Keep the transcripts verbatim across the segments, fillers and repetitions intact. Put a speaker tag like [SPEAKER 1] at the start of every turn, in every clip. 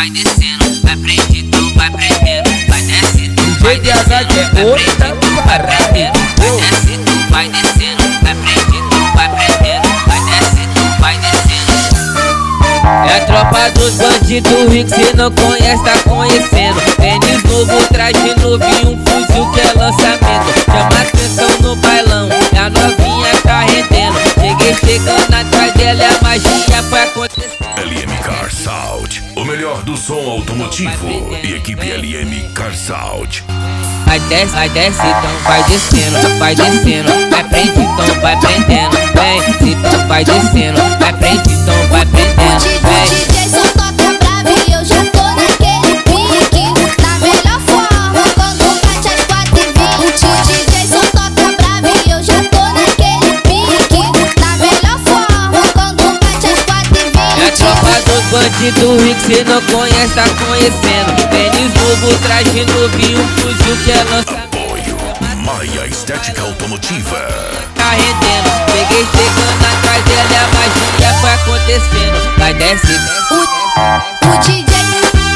[SPEAKER 1] vai descendo, vai prende, então vai prendendo, vai desce, tu vai descendo, vai prende, tu vai prendendo, vai desce, tu vai descendo, vai prende, tu vai prendendo, vai desce, tu vai descendo. É a tropa dos bandidos ricos, cê não conhece, tá conhecendo. Tênis novo, traje novo e um fuzil que é lançamento. Chama atenção no bailão, e a novinha tá rendendo. Cheguei chegando atrás dela e a magia vai acontecer.
[SPEAKER 2] L M Car Sound, o melhor do som automotivo. E equipe L M Car Sound.
[SPEAKER 1] Vai desce, vai desce, então vai descendo, vai descendo, vai prende, então vai prendendo, vem, então vai descendo, vai prende, então vai prendendo, vem.
[SPEAKER 3] O D J só toca bravo e eu já tô naquele pique, na melhor forma, quando bate às quatro e vinte. O D J só toca bravo e eu já tô naquele pique, na melhor forma, quando bate às quatro e vinte.
[SPEAKER 1] É a tropa dos bandidos ricos, cê não conhece, tá conhecendo. Tênis novo, traje novo e um fuzil que é lançamento.
[SPEAKER 2] Apoio Maia Estética Automotiva.
[SPEAKER 1] Tá rendendo, peguei chegando atrás dela e a magia vai acontecendo. Vai desce, desce,
[SPEAKER 3] O, o D J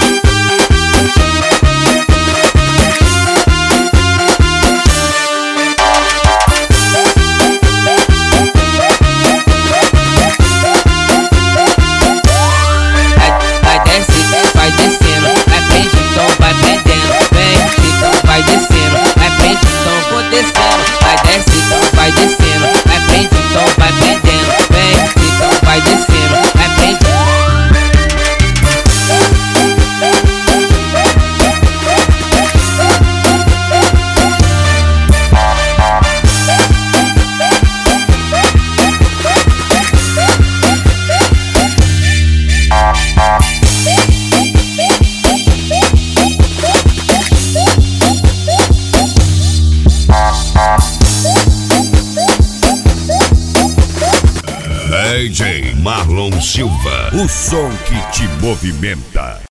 [SPEAKER 1] vai desce, vai descendo, vai prende, então vai prendendo, vem, então vai descendo, vai prende, então vou descendo, vai desce, então vai descendo, vai prende, então vai prendendo, vem, então vai descendo, vai prende.
[SPEAKER 4] D J Marlon Silva, o som que te movimenta.